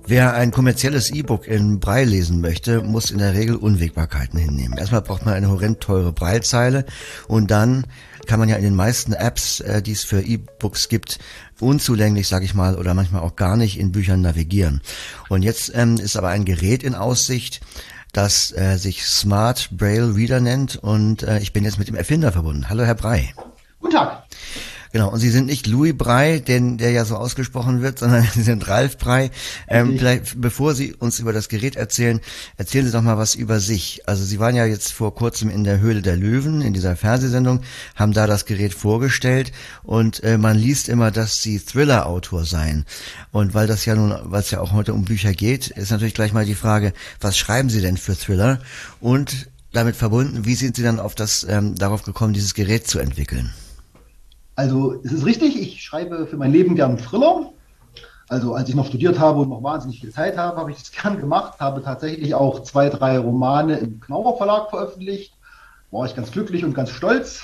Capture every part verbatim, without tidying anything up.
Wer ein kommerzielles E-Book in Braille lesen möchte, muss in der Regel Unwägbarkeiten hinnehmen. Erstmal braucht man eine horrend teure Braillezeile und dann kann man ja in den meisten Apps, äh, die es für E-Books gibt, unzulänglich, sage ich mal, oder manchmal auch gar nicht in Büchern navigieren. Und jetzt ähm, ist aber ein Gerät in Aussicht, das äh, sich Smart Braille Reader nennt und äh, ich bin jetzt mit dem Erfinder verbunden. Hallo Herr Brey. Guten Tag. Genau, und Sie sind nicht Louis Brey, den, der ja so ausgesprochen wird, sondern Sie sind Ralf Brey. Ähm, vielleicht, bevor Sie uns über das Gerät erzählen, erzählen Sie doch mal was über sich. Also Sie waren ja jetzt vor kurzem in der Höhle der Löwen, in dieser Fernsehsendung, haben da das Gerät vorgestellt und äh, man liest immer, dass Sie Thriller-Autor seien. Und weil das ja nun, weil es ja auch heute um Bücher geht, ist natürlich gleich mal die Frage, was schreiben Sie denn für Thriller? Und damit verbunden, wie sind Sie dann auf das, ähm, darauf gekommen, dieses Gerät zu entwickeln? Also es ist richtig, ich schreibe für mein Leben gern Thriller. Also als ich noch studiert habe und noch wahnsinnig viel Zeit habe, habe ich das gern gemacht, habe tatsächlich auch zwei, drei Romane im Knauer Verlag veröffentlicht. War ich ganz glücklich und ganz stolz.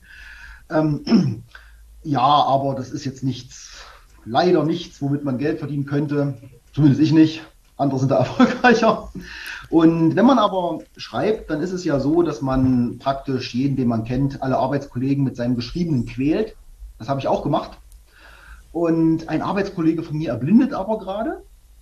ähm, ja, aber das ist jetzt nichts, leider nichts, womit man Geld verdienen könnte. Zumindest ich nicht. Andere sind da erfolgreicher. Und wenn man aber schreibt, dann ist es ja so, dass man praktisch jeden, den man kennt, alle Arbeitskollegen mit seinem Geschriebenen quält. Das habe ich auch gemacht. Und ein Arbeitskollege von mir erblindet aber gerade.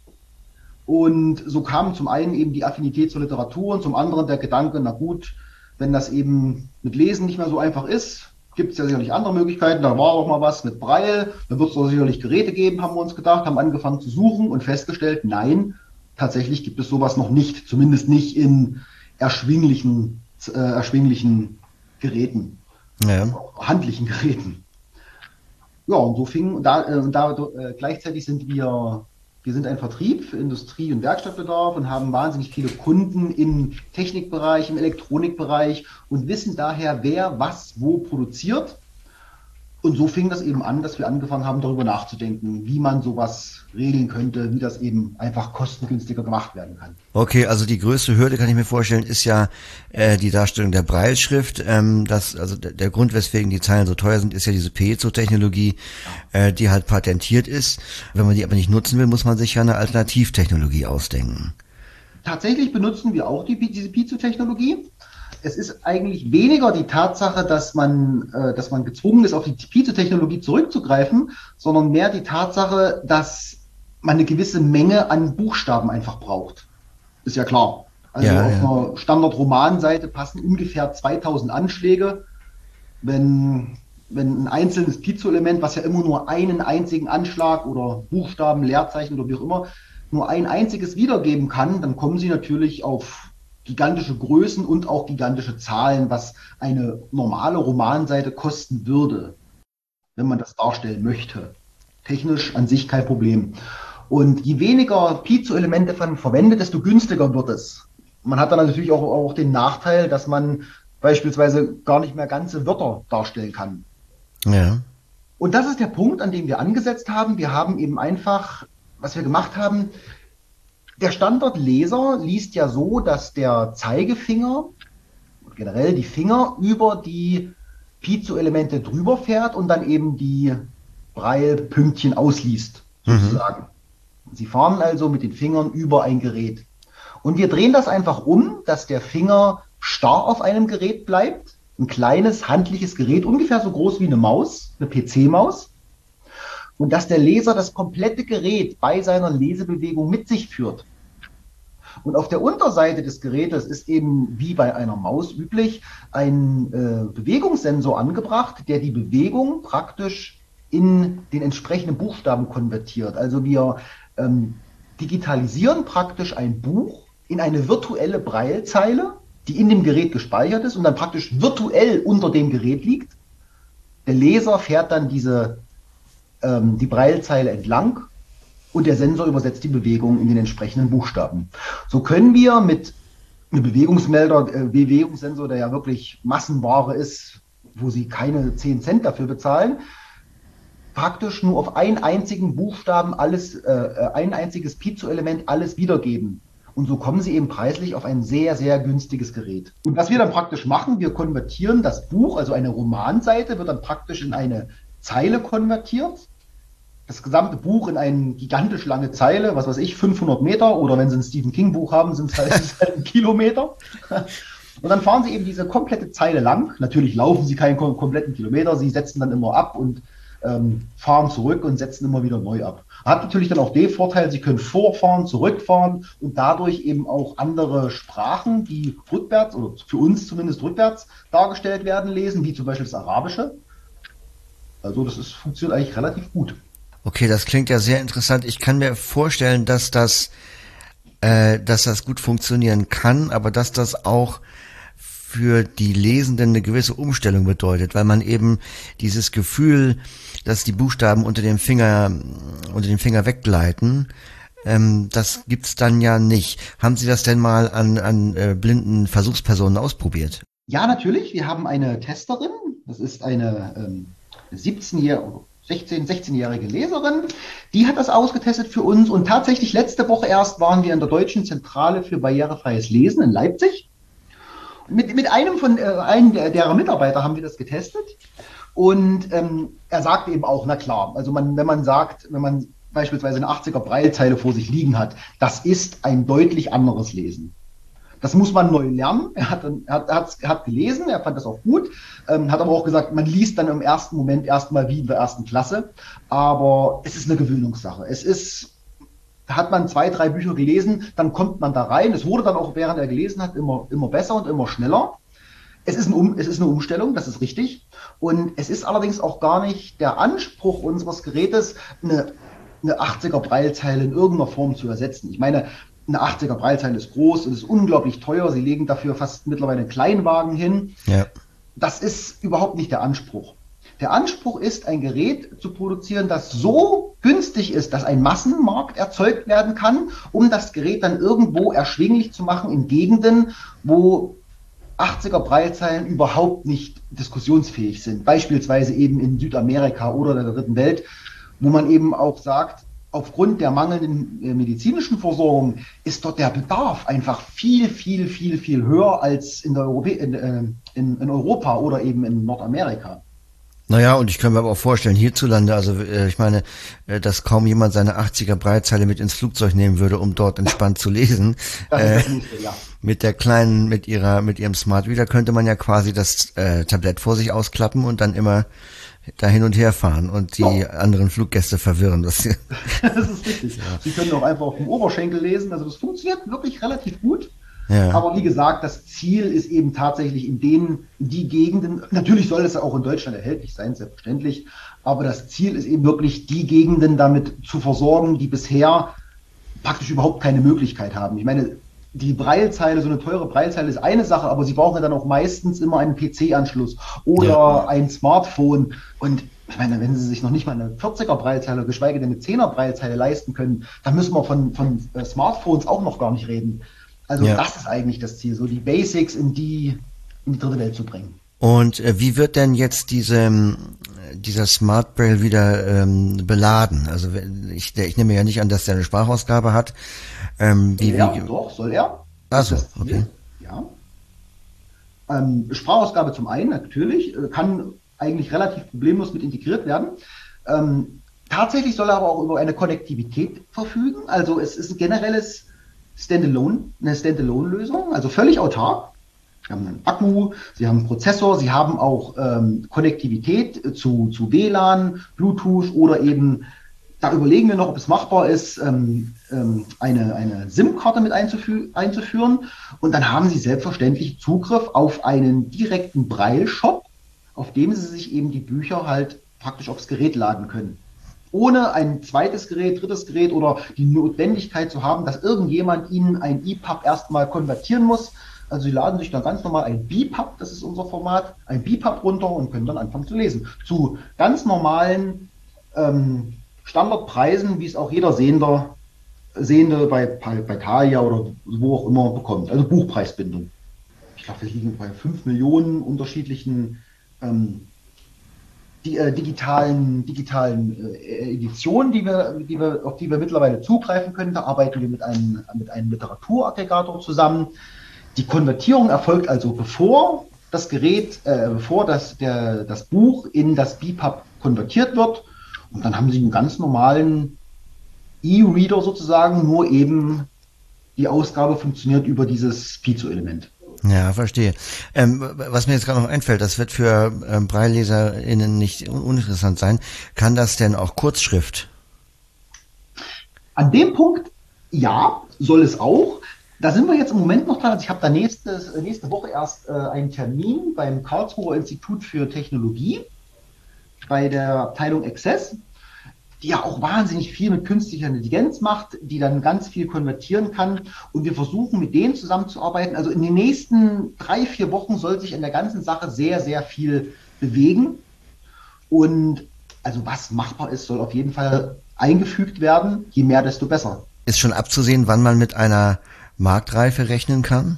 Und so kam zum einen eben die Affinität zur Literatur und zum anderen der Gedanke, na gut, wenn das eben mit Lesen nicht mehr so einfach ist, gibt es ja sicherlich andere Möglichkeiten. Da war auch mal was mit Braille. Da wird es doch sicherlich Geräte geben, haben wir uns gedacht, haben angefangen zu suchen und festgestellt, nein, tatsächlich gibt es sowas noch nicht. Zumindest nicht in erschwinglichen, äh, erschwinglichen Geräten, ja. handlichen Geräten. Ja, und so fing, da, äh, da äh, gleichzeitig sind wir, wir sind ein Vertrieb für Industrie- und Werkstattbedarf und haben wahnsinnig viele Kunden im Technikbereich, im Elektronikbereich und wissen daher, wer was wo produziert. Und so fing das eben an, dass wir angefangen haben, darüber nachzudenken, wie man sowas regeln könnte, wie das eben einfach kostengünstiger gemacht werden kann. Okay, also die größte Hürde, kann ich mir vorstellen, ist ja äh, die Darstellung der Brailleschrift. Ähm, das, also der, der Grund, weswegen die Zeilen so teuer sind, ist ja diese Piezo-Technologie, äh, die halt patentiert ist. Wenn man die aber nicht nutzen will, muss man sich ja eine Alternativtechnologie ausdenken. Tatsächlich benutzen wir auch die, diese Piezo-Technologie. Es ist eigentlich weniger die Tatsache, dass man, äh, dass man gezwungen ist, auf die Piezo-Technologie zurückzugreifen, sondern mehr die Tatsache, dass man eine gewisse Menge an Buchstaben einfach braucht. Ist ja klar. Also ja, auf ja. einer Standard-Roman-Seite passen ungefähr zweitausend Anschläge. Wenn, wenn ein einzelnes Piezo-Element, was ja immer nur einen einzigen Anschlag oder Buchstaben, Leerzeichen oder wie auch immer, nur ein einziges wiedergeben kann, dann kommen Sie natürlich auf gigantische Größen und auch gigantische Zahlen, was eine normale Romanseite kosten würde, wenn man das darstellen möchte. Technisch an sich kein Problem. Und je weniger Piezo-Elemente man verwendet, desto günstiger wird es. Man hat dann natürlich auch, auch den Nachteil, dass man beispielsweise gar nicht mehr ganze Wörter darstellen kann. Ja. Und das ist der Punkt, an dem wir angesetzt haben. Wir haben eben einfach, was wir gemacht haben, der Standardleser liest ja so, dass der Zeigefinger, generell die Finger, über die Piezo-Elemente drüber fährt und dann eben die Braille-Pünktchen ausliest, sozusagen. Mhm. Sie fahren also mit den Fingern über ein Gerät. Und wir drehen das einfach um, dass der Finger starr auf einem Gerät bleibt. Ein kleines, handliches Gerät, ungefähr so groß wie eine Maus, eine P C-Maus. Und dass der Leser das komplette Gerät bei seiner Lesebewegung mit sich führt. Und auf der Unterseite des Gerätes ist eben, wie bei einer Maus üblich, ein äh, Bewegungssensor angebracht, der die Bewegung praktisch in den entsprechenden Buchstaben konvertiert. Also wir ähm, digitalisieren praktisch ein Buch in eine virtuelle Braillezeile, die in dem Gerät gespeichert ist und dann praktisch virtuell unter dem Gerät liegt. Der Leser fährt dann diese die Braillezeile entlang und der Sensor übersetzt die Bewegung in den entsprechenden Buchstaben. So können wir mit einem Bewegungsmelder, äh, Bewegungssensor, der ja wirklich Massenware ist, wo Sie keine zehn Cent dafür bezahlen, praktisch nur auf einen einzigen Buchstaben alles, äh, ein einziges Piezo-Element alles wiedergeben. Und so kommen Sie eben preislich auf ein sehr, sehr günstiges Gerät. Und was wir dann praktisch machen, wir konvertieren das Buch, also eine Romanseite wird dann praktisch in eine Zeile konvertiert. das gesamte Buch in eine gigantisch lange Zeile, was weiß ich, fünfhundert Meter, oder wenn Sie ein Stephen King Buch haben, sind es halt, halt ein Kilometer. Und dann fahren Sie eben diese komplette Zeile lang. Natürlich laufen Sie keinen kom kompletten Kilometer, Sie setzen dann immer ab und ähm, fahren zurück und setzen immer wieder neu ab. Hat natürlich dann auch den Vorteil, Sie können vorfahren, zurückfahren und dadurch eben auch andere Sprachen, die rückwärts, oder für uns zumindest rückwärts dargestellt werden, lesen, wie zum Beispiel das Arabische. Also das ist, funktioniert eigentlich relativ gut. Okay, das klingt ja sehr interessant. Ich kann mir vorstellen, dass das, äh, dass das gut funktionieren kann, aber dass das auch für die Lesenden eine gewisse Umstellung bedeutet, weil man eben dieses Gefühl, dass die Buchstaben unter dem Finger, unter dem Finger weggleiten, ähm, das gibt's dann ja nicht. Haben Sie das denn mal an, an äh, blinden Versuchspersonen ausprobiert? Ja, natürlich. Wir haben eine Testerin. Das ist eine ähm, siebzehnjährige, sechzehn, sechzehnjährige Leserin. Die hat das ausgetestet für uns und tatsächlich letzte Woche erst waren wir in der Deutschen Zentrale für barrierefreies Lesen in Leipzig. Mit, mit einem von äh, einem der, derer Mitarbeiter haben wir das getestet und ähm, er sagt eben auch, na klar, also man, wenn man sagt, wenn man beispielsweise eine achtziger Braillezeile vor sich liegen hat, das ist ein deutlich anderes Lesen. Das muss man neu lernen. Er hat, er hat, er hat gelesen, er fand das auch gut, ähm, hat aber auch gesagt, man liest dann im ersten Moment erstmal wie in der ersten Klasse, aber es ist eine Gewöhnungssache. Es ist hat man zwei, drei Bücher gelesen, dann kommt man da rein. Es wurde dann auch, während er gelesen hat, immer, immer besser und immer schneller. Es ist, ein um, es ist eine Umstellung, das ist richtig. Und es ist allerdings auch gar nicht der Anspruch unseres Gerätes, eine, eine achtziger Braillezeile in irgendeiner Form zu ersetzen. Ich meine, eine achtziger Braillezeile ist groß und ist unglaublich teuer. Sie legen dafür fast mittlerweile einen Kleinwagen hin. Ja. Das ist überhaupt nicht der Anspruch. Der Anspruch ist, ein Gerät zu produzieren, das so günstig ist, dass ein Massenmarkt erzeugt werden kann, um das Gerät dann irgendwo erschwinglich zu machen in Gegenden, wo achtziger Braillezeilen überhaupt nicht diskussionsfähig sind. Beispielsweise eben in Südamerika oder der dritten Welt, wo man eben auch sagt, aufgrund der mangelnden äh, medizinischen Versorgung ist dort der Bedarf einfach viel, viel, viel, viel höher als in, der Europä in, äh, in, in Europa oder eben in Nordamerika. Naja, und ich kann mir aber auch vorstellen, hierzulande, also äh, ich meine, äh, dass kaum jemand seine achtziger Braillezeile mit ins Flugzeug nehmen würde, um dort entspannt zu lesen. Äh, ja. Mit der kleinen, mit ihrer, mit ihrem Smart Reader könnte man ja quasi das äh, Tablett vor sich ausklappen und dann immer da hin und her fahren und die oh. anderen Fluggäste verwirren. Das, das ist richtig. Ja. Sie können auch einfach auf dem Oberschenkel lesen. Also das funktioniert wirklich relativ gut. Ja. Aber wie gesagt, das Ziel ist eben tatsächlich in den, in die Gegenden, natürlich soll es auch in Deutschland erhältlich sein, selbstverständlich, aber das Ziel ist eben wirklich, die Gegenden damit zu versorgen, die bisher praktisch überhaupt keine Möglichkeit haben. Ich meine, die Braillezeile, so eine teure Braillezeile ist eine Sache, aber sie brauchen ja dann auch meistens immer einen P C-Anschluss oder ja. ein Smartphone. Und ich meine, wenn sie sich noch nicht mal eine vierziger Braillezeile, geschweige denn eine zehner Braillezeile leisten können, dann müssen wir von, von äh, Smartphones auch noch gar nicht reden. Also ja. das ist eigentlich das Ziel, so die Basics in die, in die dritte Welt zu bringen. Und äh, wie wird denn jetzt diese, dieser Smart Braille wieder ähm, beladen? Also ich, ich nehme ja nicht an, dass der eine Sprachausgabe hat. Ähm, wie, ja, wie, doch, soll er. Achso, okay. Ja. Ähm, Sprachausgabe zum einen, natürlich, äh, kann eigentlich relativ problemlos mit integriert werden. Ähm, tatsächlich soll er aber auch über eine Konnektivität verfügen. Also es ist ein generelles Standalone, eine Standalone-Lösung, also völlig autark. Sie haben einen Akku, Sie haben einen Prozessor, Sie haben auch ähm, Konnektivität zu, zu W L A N, Bluetooth oder eben, da überlegen wir noch, ob es machbar ist, ähm, ähm, eine, eine SIM-Karte mit einzufü einzuführen. Und dann haben Sie selbstverständlich Zugriff auf einen direkten Braille-Shop, auf dem Sie sich eben die Bücher halt praktisch aufs Gerät laden können. Ohne ein zweites Gerät, drittes Gerät oder die Notwendigkeit zu haben, dass irgendjemand Ihnen ein E P U B erstmal konvertieren muss. Also Sie laden sich dann ganz normal ein B P U B, das ist unser Format, ein B P U B runter und können dann anfangen zu lesen. Zu ganz normalen ähm, Standardpreisen, wie es auch jeder Sehende, Sehende bei, bei Thalia oder wo auch immer bekommt. Also Buchpreisbindung. Ich glaube, wir liegen bei fünf Millionen unterschiedlichen ähm, die äh, digitalen, digitalen äh, Editionen, die wir, die wir, auf die wir mittlerweile zugreifen können. Da arbeiten wir mit einem, mit einem Literaturaggregator zusammen. Die Konvertierung erfolgt also bevor das Gerät, äh, bevor das, der, das Buch in das B P U B konvertiert wird. Und dann haben Sie einen ganz normalen E-Reader sozusagen, nur eben die Ausgabe funktioniert über dieses Piezo-Element. Ja, verstehe. Ähm, was mir jetzt gerade noch einfällt, das wird für ähm, BrailleleserInnen nicht un- uninteressant sein. Kann das denn auch Kurzschrift? An dem Punkt, ja, soll es auch. Da sind wir jetzt im Moment noch dran. Also ich habe da nächstes, nächste Woche erst äh, einen Termin beim Karlsruher Institut für Technologie bei der Abteilung Access, die ja auch wahnsinnig viel mit künstlicher Intelligenz macht, die dann ganz viel konvertieren kann. Und wir versuchen mit denen zusammenzuarbeiten. Also in den nächsten drei, vier Wochen soll sich in der ganzen Sache sehr, sehr viel bewegen. Und also was machbar ist, soll auf jeden Fall eingefügt werden. Je mehr, desto besser. Ist schon abzusehen, wann man mit einer Marktreife rechnen kann?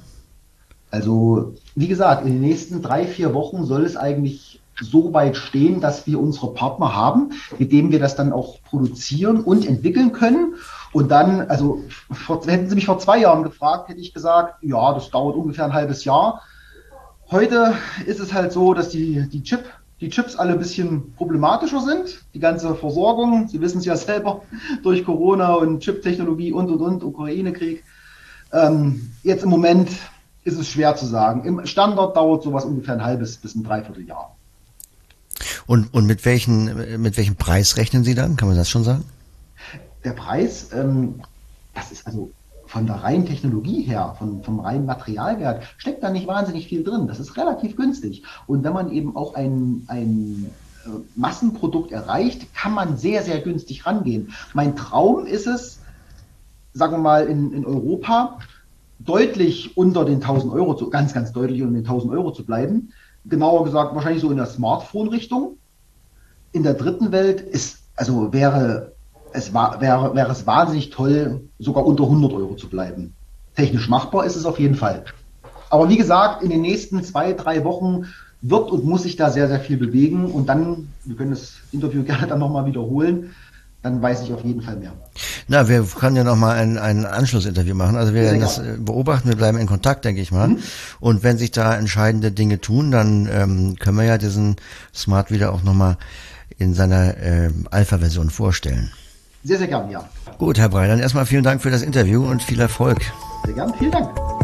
Also wie gesagt, in den nächsten drei, vier Wochen soll es eigentlich so weit stehen, dass wir unsere Partner haben, mit denen wir das dann auch produzieren und entwickeln können. Und dann, also vor, hätten Sie mich vor zwei Jahren gefragt, hätte ich gesagt, ja, das dauert ungefähr ein halbes Jahr. Heute ist es halt so, dass die, die, Chip, die Chips alle ein bisschen problematischer sind. Die ganze Versorgung, Sie wissen es ja selber, durch Corona und Chip-Technologie und, und, und, Ukraine-Krieg. Ähm, jetzt im Moment ist es schwer zu sagen. Im Standard dauert sowas ungefähr ein halbes bis ein Dreivierteljahr. Und, und mit welchen, mit welchem Preis rechnen Sie dann? Kann man das schon sagen? Der Preis, ähm, das ist also von der reinen Technologie her, von, vom reinen Materialwert, steckt da nicht wahnsinnig viel drin. Das ist relativ günstig. Und wenn man eben auch ein, ein äh, Massenprodukt erreicht, kann man sehr, sehr günstig rangehen. Mein Traum ist es, sagen wir mal, in, in Europa deutlich unter den tausend Euro, zu, ganz, ganz deutlich unter den tausend Euro zu bleiben. Genauer gesagt, wahrscheinlich so in der Smartphone-Richtung. In der dritten Welt ist, also wäre es, war, wäre, wäre es wahnsinnig toll, sogar unter hundert Euro zu bleiben. Technisch machbar ist es auf jeden Fall. Aber wie gesagt, in den nächsten zwei, drei Wochen wird und muss sich da sehr, sehr viel bewegen. Und dann, wir können das Interview gerne dann nochmal wiederholen, dann weiß ich auf jeden Fall mehr. Na, wir können ja noch mal ein, ein Anschlussinterview machen. Also wir werden das beobachten, wir bleiben in Kontakt, denke ich mal. Mhm. Und wenn sich da entscheidende Dinge tun, dann ähm, können wir ja diesen Smart wieder auch noch mal in seiner äh, Alpha-Version vorstellen. Sehr, sehr gern, ja. Gut, Herr Brey, dann erstmal vielen Dank für das Interview und viel Erfolg. Sehr gern, vielen Dank.